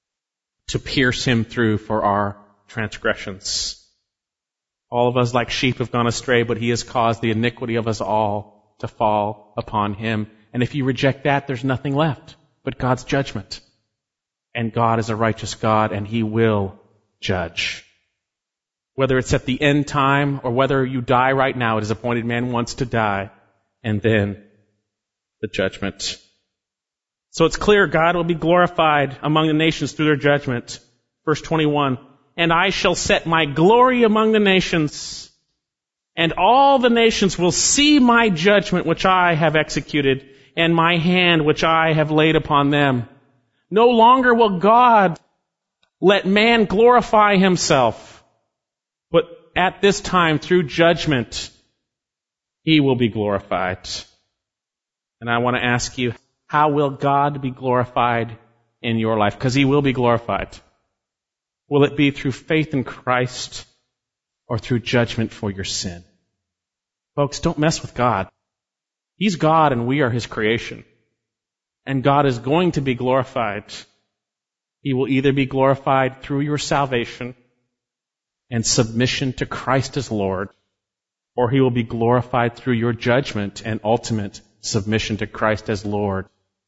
to pierce Him through for our transgressions. All of us like sheep have gone astray, but He has caused the iniquity of us all to fall upon Him. And if you reject that, there's nothing left but God's judgment. And God is a righteous God, and He will judge. Whether it's at the end time or whether you die right now, it is appointed man wants to die, and then the judgment. So it's clear God will be glorified among the nations through their judgment. Verse 21, and I shall set my glory among the nations, and all the nations will see my judgment which I have executed, and my hand which I have laid upon them. No longer will God let man glorify himself, but at this time, through judgment, He will be glorified. And I want to ask you, how will God be glorified in your life? Because He will be glorified. Will it be through faith in Christ or through judgment for your sin? Folks, don't mess with God. He's God and we are His creation. And God is going to be glorified. He will either be glorified through your salvation and submission to Christ as Lord, or He will be glorified through your judgment and ultimate submission to Christ as Lord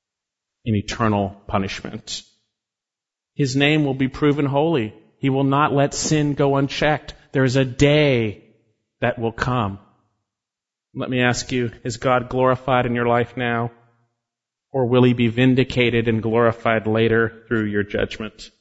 in eternal punishment. His name will be proven holy. He will not let sin go unchecked. There is a day that will come. Let me ask you, is God glorified in your life now? Or will He be vindicated and glorified later through your judgment?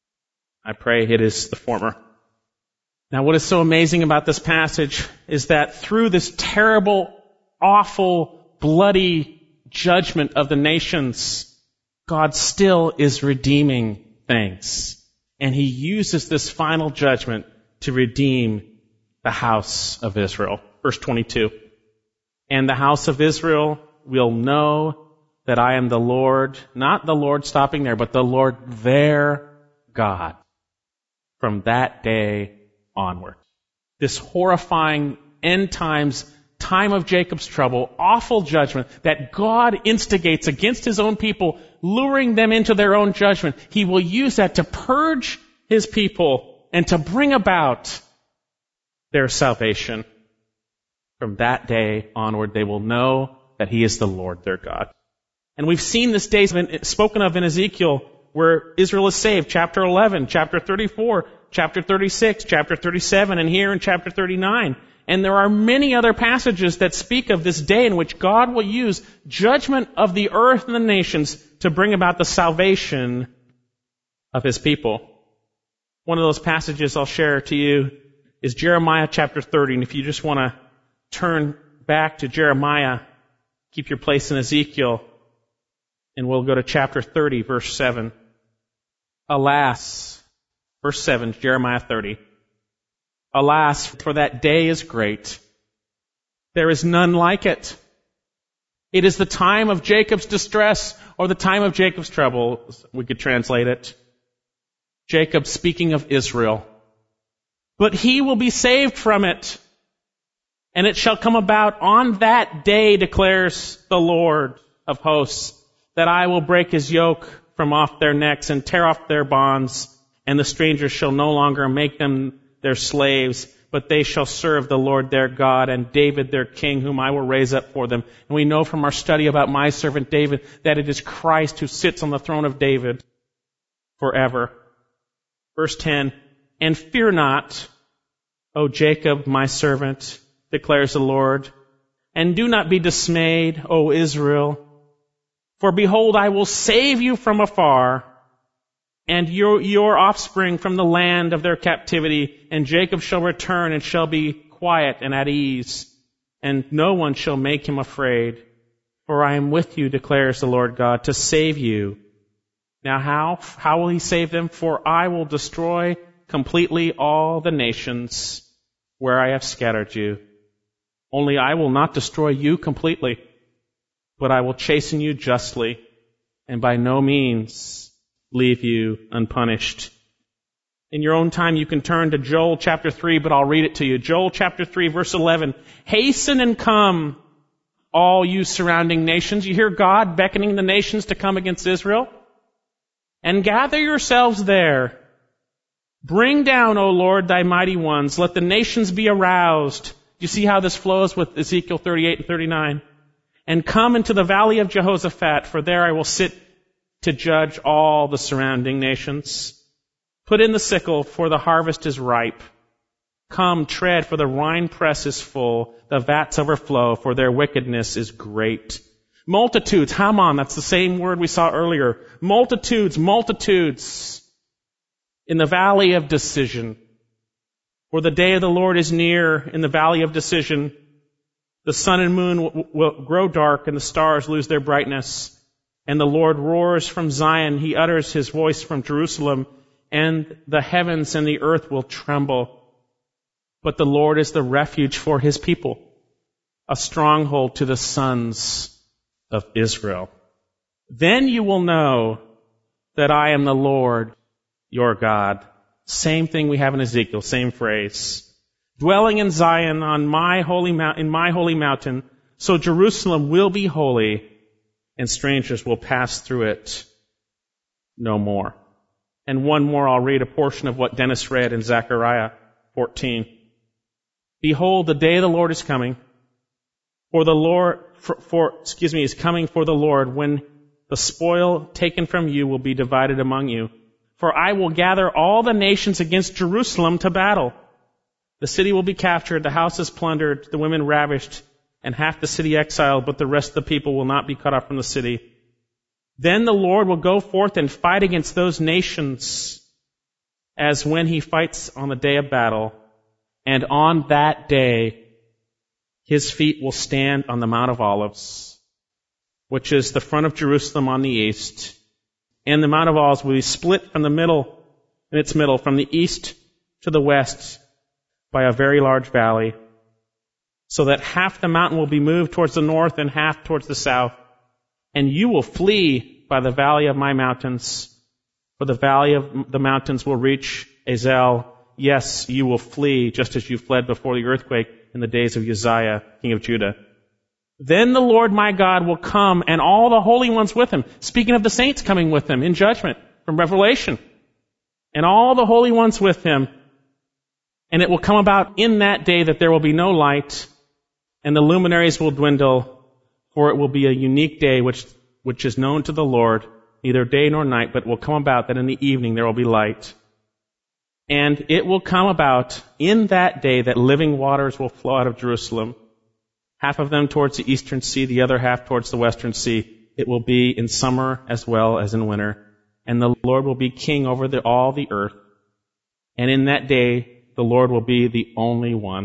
I pray it is the former. Now, what is so amazing about this passage is that through this terrible, awful, bloody judgment of the nations, God still is redeeming things. And He uses this final judgment to redeem the house of Israel. Verse 22. And the house of Israel will know that I am the Lord, not the Lord stopping there, but the Lord their God, from that day onward. This horrifying end times, time of Jacob's trouble, awful judgment that God instigates against His own people, luring them into their own judgment. He will use that to purge His people and to bring about their salvation. From that day onward, they will know that He is the Lord their God. And we've seen this day spoken of in Ezekiel, where Israel is saved, chapter 11, chapter 34, chapter 36, chapter 37, and here in chapter 39. And there are many other passages that speak of this day in which God will use judgment of the earth and the nations to bring about the salvation of His people. One of those passages I'll share to you is Jeremiah chapter 30. And if you just want to turn back to Jeremiah, keep your place in Ezekiel, and we'll go to chapter 30, verse 7. Alas, verse 7, Jeremiah 30. Alas, for that day is great. There is none like it. It is the time of Jacob's distress, or the time of Jacob's trouble, we could translate it. Jacob speaking of Israel. But he will be saved from it. And it shall come about on that day, declares the Lord of hosts, that I will break His yoke from off their necks and tear off their bonds, and the strangers shall no longer make them their slaves, but they shall serve the Lord their God and David their king, whom I will raise up for them. And we know from our study about my servant David that it is Christ who sits on the throne of David forever. Verse 10, and fear not, O Jacob, my servant, declares the Lord, and do not be dismayed, O Israel. For behold, I will save you from afar, and your offspring from the land of their captivity, and Jacob shall return and shall be quiet and at ease, and no one shall make him afraid. For I am with you, declares the Lord God, to save you. Now how will he save them? For I will destroy completely all the nations where I have scattered you. Only I will not destroy you completely, but I will chasten you justly, and by no means leave you unpunished. In your own time, you can turn to Joel chapter 3, but I'll read it to you. Joel chapter 3, verse 11. Hasten and come, all you surrounding nations. You hear God beckoning the nations to come against Israel? And gather yourselves there. Bring down, O Lord, thy mighty ones. Let the nations be aroused. You see how this flows with Ezekiel 38 and 39? And come into the valley of Jehoshaphat, for there I will sit to judge all the surrounding nations. Put in the sickle, for the harvest is ripe. Come, tread, for the winepress is full. The vats overflow, for their wickedness is great. Multitudes, Haman, that's the same word we saw earlier. Multitudes, multitudes in the valley of decision. For the day of the Lord is near in the valley of decision. The sun and moon will grow dark, and the stars lose their brightness. And the Lord roars from Zion. He utters his voice from Jerusalem, and the heavens and the earth will tremble. But the Lord is the refuge for his people, a stronghold to the sons of Israel. Then you will know that I am the Lord your God. Same thing we have in Ezekiel, same phrase. Dwelling in Zion on my holy mountain, so Jerusalem will be holy, and strangers will pass through it no more. And one more, I'll read a portion of what Dennis read in Zechariah 14. Behold, the day of the Lord is coming, is coming for the Lord, when the spoil taken from you will be divided among you. For I will gather all the nations against Jerusalem to battle. The city will be captured, the houses plundered, the women ravished, and half the city exiled, but the rest of the people will not be cut off from the city. Then the Lord will go forth and fight against those nations as when he fights on the day of battle. And on that day, his feet will stand on the Mount of Olives, which is the front of Jerusalem on the east. And the Mount of Olives will be split from its middle, from the east to the west by a very large valley, so that half the mountain will be moved towards the north and half towards the south. And you will flee by the valley of my mountains, for the valley of the mountains will reach Azel. Yes, you will flee just as you fled before the earthquake in the days of Uzziah, king of Judah. Then the Lord my God will come, and all the holy ones with him. Speaking of the saints coming with him in judgment from Revelation. And all the holy ones with him. And it will come about in that day that there will be no light, and the luminaries will dwindle, for it will be a unique day which is known to the Lord, neither day nor night, but it will come about that in the evening there will be light. And it will come about in that day that living waters will flow out of Jerusalem, half of them towards the eastern sea, the other half towards the western sea. It will be in summer as well as in winter. And the Lord will be king over all the earth. And in that day, the Lord will be the only one,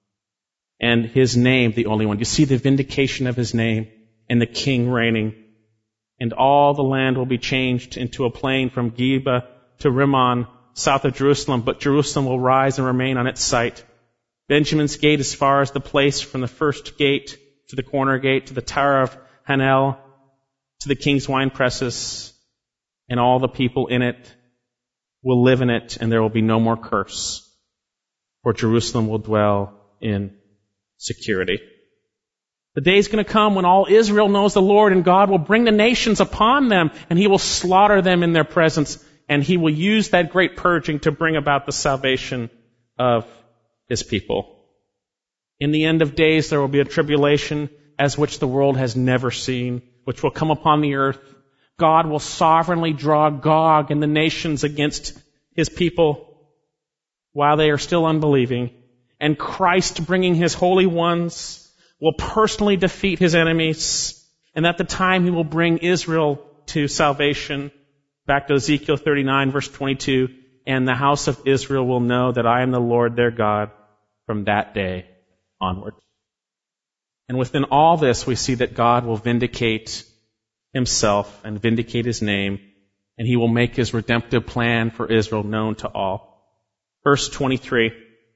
and his name the only one. You see the vindication of his name and the king reigning. And all the land will be changed into a plain from Geba to Rimmon, south of Jerusalem, but Jerusalem will rise and remain on its site. Benjamin's gate as far as the place from the first gate to the corner gate to the tower of Hanel to the king's wine presses, and all the people in it will live in it, and there will be no more curse. For Jerusalem will dwell in security. The day is going to come when all Israel knows the Lord, and God will bring the nations upon them, and he will slaughter them in their presence, and he will use that great purging to bring about the salvation of his people. In the end of days, there will be a tribulation as which the world has never seen, which will come upon the earth. God will sovereignly draw Gog and the nations against his people while they are still unbelieving. And Christ, bringing his holy ones, will personally defeat his enemies. And at the time, he will bring Israel to salvation. Back to Ezekiel 39, verse 22. And the house of Israel will know that I am the Lord their God from that day onward. And within all this, we see that God will vindicate himself and vindicate his name and he will make his redemptive plan for Israel known to all. Verse 23,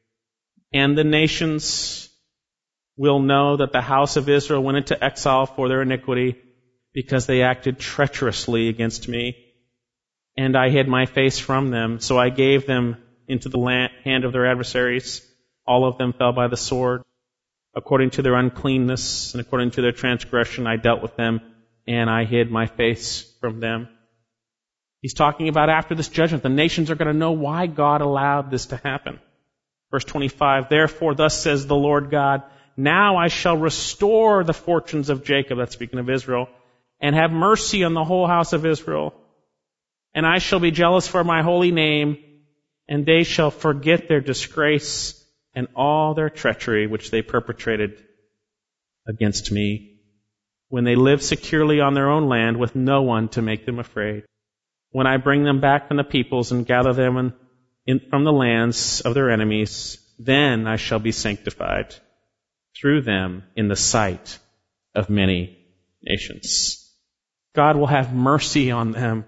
and the nations will know that the house of Israel went into exile for their iniquity, because they acted treacherously against me. And I hid my face from them, so I gave them into the hand of their adversaries. All of them fell by the sword. According to their uncleanness and according to their transgression, I dealt with them, and I hid my face from them. He's talking about after this judgment, the nations are going to know why God allowed this to happen. Verse 25, therefore, thus says the Lord God, now I shall restore the fortunes of Jacob, that's speaking of Israel, and have mercy on the whole house of Israel. And I shall be jealous for my holy name, and they shall forget their disgrace and all their treachery which they perpetrated against me, when they live securely on their own land with no one to make them afraid. When I bring them back from the peoples and gather them from the lands of their enemies, then I shall be sanctified through them in the sight of many nations. God will have mercy on them,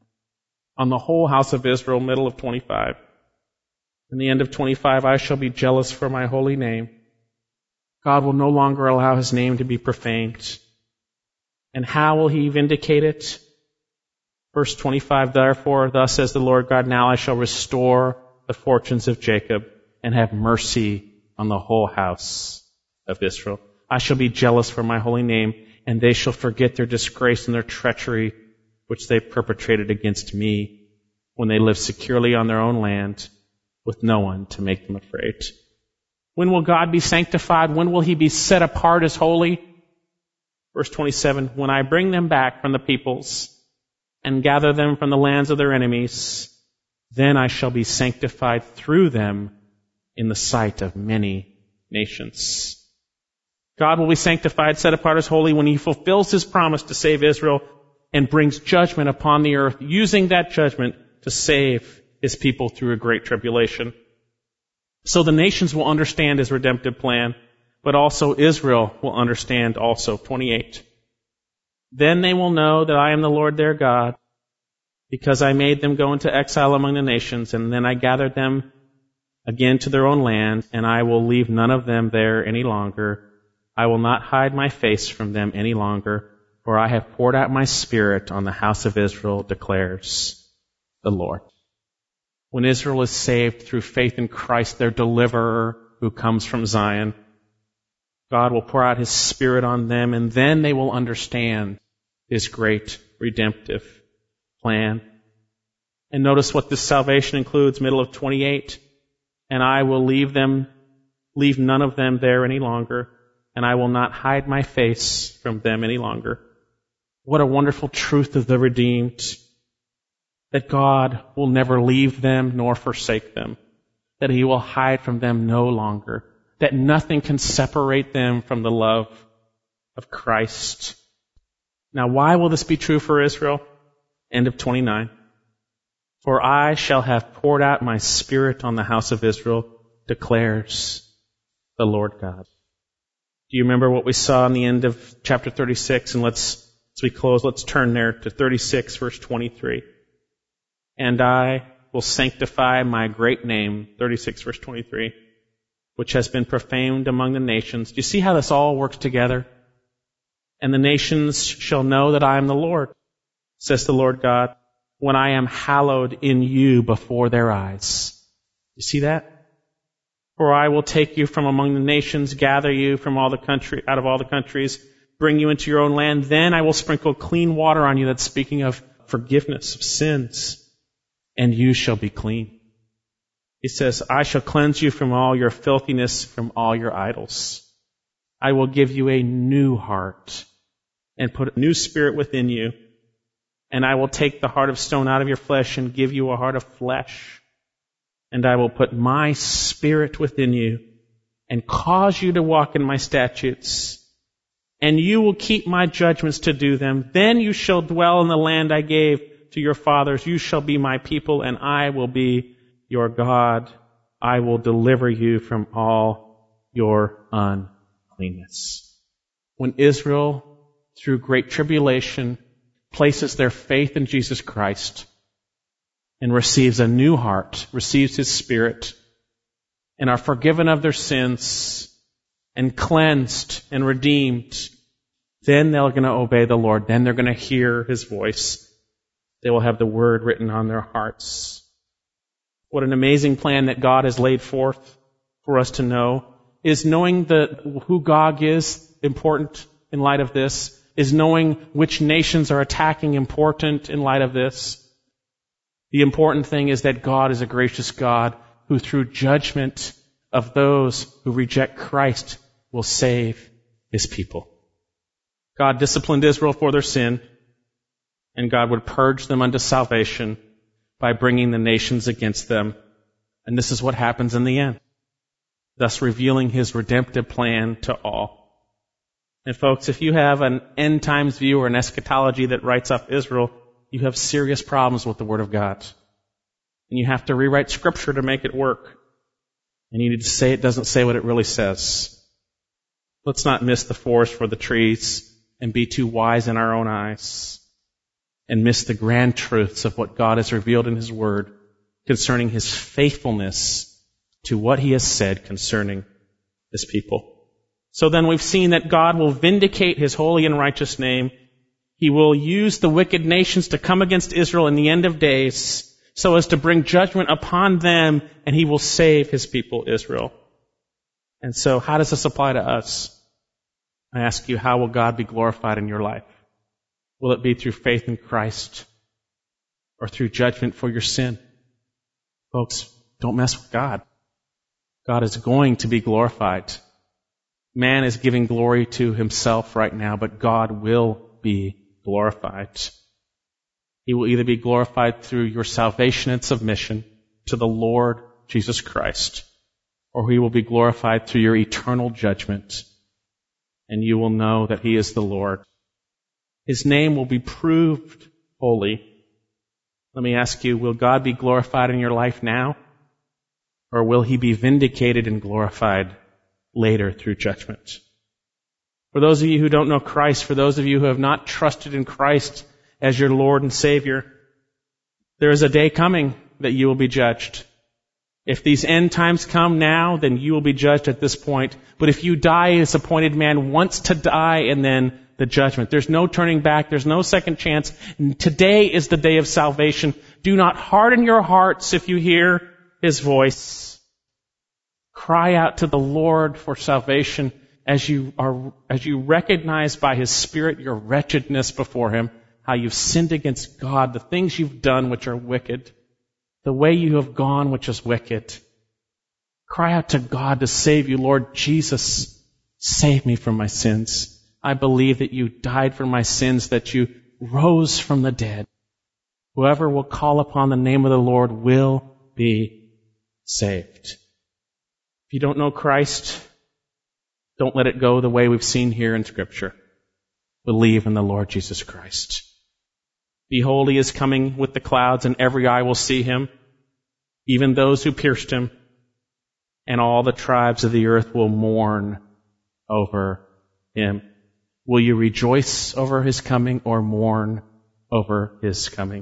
on the whole house of Israel, middle of 25. In the end of 25, I shall be jealous for my holy name. God will no longer allow his name to be profaned. And how will he vindicate it? Verse 25, therefore, thus says the Lord God, now I shall restore the fortunes of Jacob and have mercy on the whole house of Israel. I shall be jealous for my holy name, and they shall forget their disgrace and their treachery which they perpetrated against me, when they live securely on their own land with no one to make them afraid. When will God be sanctified? When will he be set apart as holy? Verse 27, when I bring them back from the peoples and gather them from the lands of their enemies, then I shall be sanctified through them in the sight of many nations. God will be sanctified, set apart as holy, when he fulfills his promise to save Israel and brings judgment upon the earth, using that judgment to save his people through a great tribulation. So the nations will understand his redemptive plan, but also Israel will understand also. 28. Then they will know that I am the Lord their God, because I made them go into exile among the nations, and then I gathered them again to their own land, and I will leave none of them there any longer. I will not hide my face from them any longer, for I have poured out my Spirit on the house of Israel, declares the Lord. When Israel is saved through faith in Christ, their deliverer who comes from Zion, God will pour out his Spirit on them, and then they will understand his great redemptive plan. And notice what this salvation includes, middle of 28. And I will leave none of them there any longer, and I will not hide my face from them any longer. What a wonderful truth of the redeemed, that God will never leave them nor forsake them, that he will hide from them no longer, that nothing can separate them from the love of Christ. Now, why will this be true for Israel? End of 29. For I shall have poured out my Spirit on the house of Israel, declares the Lord God. Do you remember what we saw in the end of chapter 36? And as we close, let's turn there to 36, verse 23. And I will sanctify my great name, 36, verse 23, which has been profaned among the nations. Do you see how this all works together? And the nations shall know that I am the Lord, says the Lord God, when I am hallowed in you before their eyes. You see that? For I will take you from among the nations, gather you from out of all the countries, bring you into your own land. Then I will sprinkle clean water on you. That's speaking of forgiveness of sins. And you shall be clean. He says, I shall cleanse you from all your filthiness, from all your idols. I will give you a new heart and put a new spirit within you. And I will take the heart of stone out of your flesh and give you a heart of flesh. And I will put my Spirit within you and cause you to walk in my statutes. And you will keep my judgments to do them. Then you shall dwell in the land I gave to your fathers. You shall be my people, and I will be your God. I will deliver you from all your uncleanness. When Israel, through great tribulation, places their faith in Jesus Christ and receives a new heart, receives His Spirit, and are forgiven of their sins and cleansed and redeemed, then they're going to obey the Lord. Then they're going to hear His voice. They will have the Word written on their hearts. What an amazing plan that God has laid forth for us to know. Is knowing who Gog is important in light of this? Is knowing which nations are attacking important in light of this? The important thing is that God is a gracious God who through judgment of those who reject Christ will save His people. God disciplined Israel for their sin, and God would purge them unto salvation by bringing the nations against them. And this is what happens in the end, thus revealing His redemptive plan to all. And folks, if you have an end times view or an eschatology that writes off Israel, you have serious problems with the Word of God. And you have to rewrite Scripture to make it work. And you need to say it doesn't say what it really says. Let's not miss the forest for the trees and be too wise in our own eyes and miss the grand truths of what God has revealed in His Word concerning His faithfulness to what He has said concerning His people. So then we've seen that God will vindicate His holy and righteous name. He will use the wicked nations to come against Israel in the end of days so as to bring judgment upon them, and He will save His people Israel. And so how does this apply to us? I ask you, how will God be glorified in your life? Will it be through faith in Christ or through judgment for your sin? Folks, don't mess with God. God is going to be glorified. Man is giving glory to himself right now, but God will be glorified. He will either be glorified through your salvation and submission to the Lord Jesus Christ, or He will be glorified through your eternal judgment, and you will know that He is the Lord. His name will be proved holy. Let me ask you, will God be glorified in your life now? Or will He be vindicated and glorified later through judgment? For those of you who don't know Christ, for those of you who have not trusted in Christ as your Lord and Savior, there is a day coming that you will be judged. If these end times come now, then you will be judged at this point. But if you die as appointed man wants to die, and then the judgment. There's no turning back. There's no second chance. And today is the day of salvation. Do not harden your hearts if you hear His voice. Cry out to the Lord for salvation as you recognize by His Spirit your wretchedness before Him, how you've sinned against God, the things you've done which are wicked, the way you have gone which is wicked. Cry out to God to save you. Lord Jesus, save me from my sins. I believe that You died for my sins, that You rose from the dead. Whoever will call upon the name of the Lord will be saved. If you don't know Christ, don't let it go the way we've seen here in Scripture. Believe in the Lord Jesus Christ. Behold, He is coming with the clouds, and every eye will see Him, even those who pierced Him, and all the tribes of the earth will mourn over Him. Will you rejoice over His coming or mourn over His coming?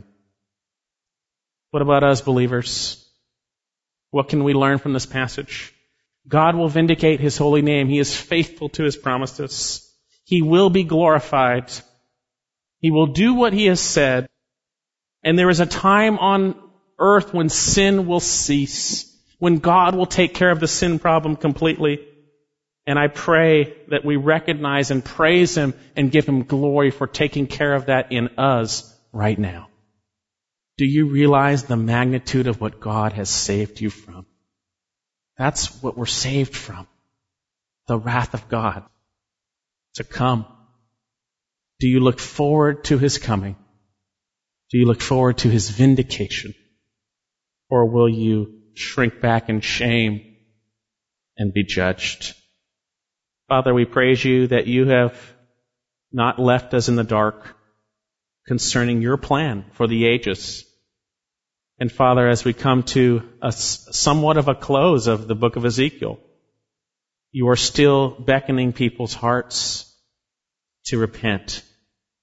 What about us believers? What can we learn from this passage? God will vindicate His holy name. He is faithful to His promises. He will be glorified. He will do what He has said. And there is a time on earth when sin will cease, when God will take care of the sin problem completely. And I pray that we recognize and praise Him and give Him glory for taking care of that in us right now. Do you realize the magnitude of what God has saved you from? That's what we're saved from. The wrath of God to come. Do you look forward to His coming? Do you look forward to His vindication? Or will you shrink back in shame and be judged? Father, we praise You that You have not left us in the dark concerning Your plan for the ages. And Father, as we come to somewhat of a close of the book of Ezekiel, You are still beckoning people's hearts to repent.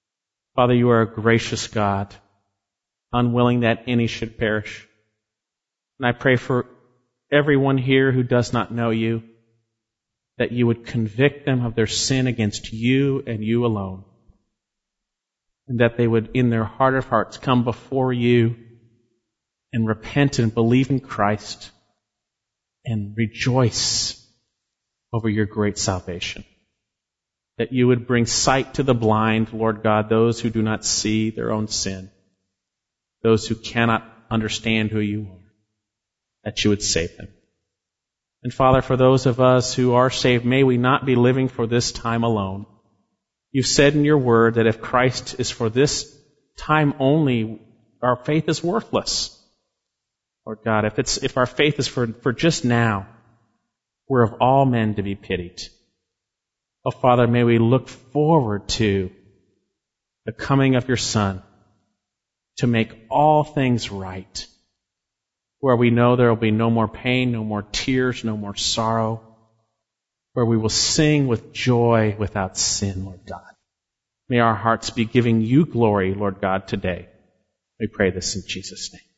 Father, you are a gracious God, unwilling that any should perish. And I pray for everyone here who does not know you, that you would convict them of their sin against you and you alone. And that they would, in their heart of hearts, come before you and repent and believe in Christ and rejoice over your great salvation. That you would bring sight to the blind, Lord God, those who do not see their own sin, those who cannot understand who you are, that you would save them. And Father, for those of us who are saved, may we not be living for this time alone. You've said in your word that if Christ is for this time only, our faith is worthless. Lord God, if our faith is for just now, we're of all men to be pitied. Oh Father, may we look forward to the coming of your Son to make all things right, where we know there will be no more pain, no more tears, no more sorrow, where we will sing with joy without sin, Lord God. May our hearts be giving you glory, Lord God, today. We pray this in Jesus' name.